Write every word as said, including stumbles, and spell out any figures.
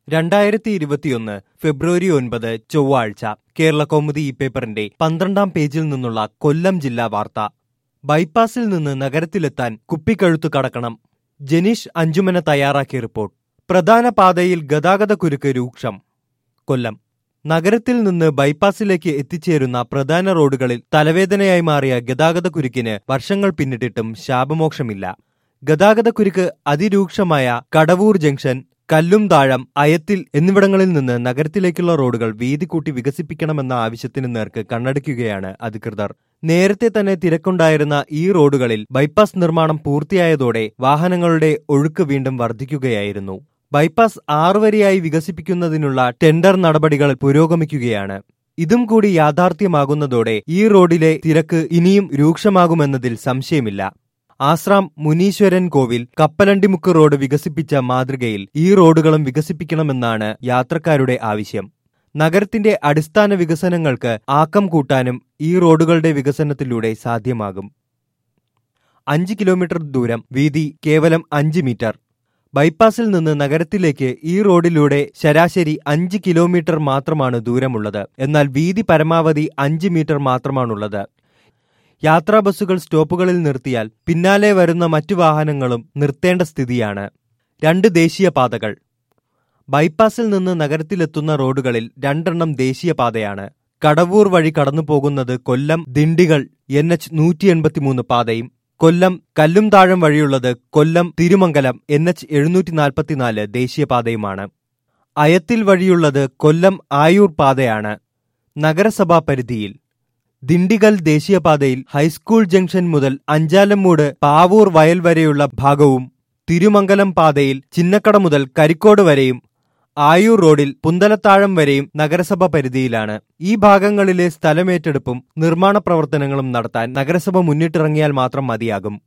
രണ്ടായിരത്തി ഇരുപത്തിയൊന്ന് ഫെബ്രുവരി ഒൻപത് ചൊവ്വാഴ്ച കേരളകൗമുദി ഈ പേപ്പറിന്റെ പന്ത്രണ്ടാം പേജിൽ നിന്നുള്ള കൊല്ലം ജില്ലാ വാർത്ത. ബൈപ്പാസിൽ നിന്ന് നഗരത്തിലെത്താൻ കുപ്പിക്കഴുത്തു കടക്കണം. ജനീഷ് അഞ്ചുമന തയ്യാറാക്കിയ റിപ്പോർട്ട്. പ്രധാന പാതയിൽ ഗതാഗതക്കുരുക്ക് രൂക്ഷം. കൊല്ലം നഗരത്തിൽ നിന്ന് ബൈപ്പാസിലേക്ക് എത്തിച്ചേരുന്ന പ്രധാന റോഡുകളിൽ തലവേദനയായി മാറിയ ഗതാഗതക്കുരുക്കിന് വർഷങ്ങൾ പിന്നിട്ടിട്ടും ശാപമോക്ഷമില്ല. ഗതാഗതക്കുരുക്ക് അതിരൂക്ഷമായ കടവൂർ ജംഗ്ഷൻ, കല്ലുംതാഴം, അയത്തിൽ എന്നിവിടങ്ങളിൽ നിന്ന് നഗരത്തിലേക്കുള്ള റോഡുകൾ വീതി കൂട്ടി വികസിപ്പിക്കണമെന്ന ആവശ്യത്തിന് നേർക്ക് കണ്ണടയ്ക്കുകയാണ് അധികൃതർ. നേരത്തെ തന്നെ തിരക്കുണ്ടായിരുന്ന ഈ റോഡുകളിൽ ബൈപ്പാസ് നിർമ്മാണം പൂർത്തിയായതോടെ വാഹനങ്ങളുടെ ഒഴുക്ക് വീണ്ടും വർദ്ധിക്കുകയായിരുന്നു. ബൈപ്പാസ് ആറുവരിയായി വികസിപ്പിക്കുന്നതിനുള്ള ടെൻഡർ നടപടികൾ പുരോഗമിക്കുകയാണ്. ഇതും കൂടി യാഥാർത്ഥ്യമാകുന്നതോടെ ഈ റോഡിലെ തിരക്ക് ഇനിയും രൂക്ഷമാകുമെന്നതിൽ സംശയമില്ല. ആശ്രാം, മുനീശ്വരൻ കോവിൽ, കപ്പലണ്ടിമുക്ക് റോഡ് വികസിപ്പിച്ച മാതൃകയിൽ ഈ റോഡുകളും വികസിപ്പിക്കണമെന്നാണ് യാത്രക്കാരുടെ ആവശ്യം. നഗരത്തിന്റെ അടിസ്ഥാന വികസനങ്ങൾക്ക് ആക്കം കൂട്ടാനും ഈ റോഡുകളുടെ വികസനത്തിലൂടെ സാധ്യമാകും. അഞ്ച് കിലോമീറ്റർ ദൂരം, വീതി കേവലം അഞ്ച് മീറ്റർ. ബൈപ്പാസിൽ നിന്ന് നഗരത്തിലേക്ക് ഈ റോഡിലൂടെ ശരാശരി അഞ്ച് കിലോമീറ്റർ മാത്രമാണ് ദൂരമുള്ളത്. എന്നാൽ വീതി പരമാവധി അഞ്ച് മീറ്റർ മാത്രമാണുള്ളത്. യാത്രാ ബസ്സുകൾ സ്റ്റോപ്പുകളിൽ നിർത്തിയാൽ പിന്നാലെ വരുന്ന മറ്റു വാഹനങ്ങളും നിർത്തേണ്ട സ്ഥിതിയാണ്. രണ്ട് ദേശീയപാതകൾ. ബൈപ്പാസിൽ നിന്ന് നഗരത്തിലെത്തുന്ന റോഡുകളിൽ രണ്ടെണ്ണം ദേശീയപാതയാണ്. കടവൂർ വഴി കടന്നുപോകുന്നത് കൊല്ലം ദിണ്ടിഗൽ എൻ എച്ച് നൂറ്റി എൺപത്തിമൂന്ന് പാതയും കൊല്ലം കല്ലുംതാഴം വഴിയുള്ളത് കൊല്ലം തിരുമംഗലം എൻ എച്ച് എഴുന്നൂറ്റി നാൽപ്പത്തിനാല് ദേശീയപാതയുമാണ്. അയത്തിൽ വഴിയുള്ളത് കൊല്ലം ആയൂർ പാതയാണ് നഗരസഭാ പരിധിയിൽ. ദിണ്ടിഗൽ ദേശീയപാതയിൽ ഹൈസ്കൂൾ ജംഗ്ഷൻ മുതൽ അഞ്ചാലമ്മൂട് പാവൂർ വയൽ വരെയുള്ള ഭാഗവും, തിരുമംഗലം പാതയിൽ ചിന്നക്കട മുതൽ കരിക്കോട് വരെയും, ആയൂർ റോഡിൽ പുന്തലത്താഴം വരെയും നഗരസഭ പരിധിയിലാണ്. ഈ ഭാഗങ്ങളിലെ സ്ഥലമേറ്റെടുപ്പും നിർമ്മാണ പ്രവർത്തനങ്ങളും നടത്താൻ നഗരസഭ മുന്നിട്ടിറങ്ങിയാൽ മാത്രം മതിയാകും.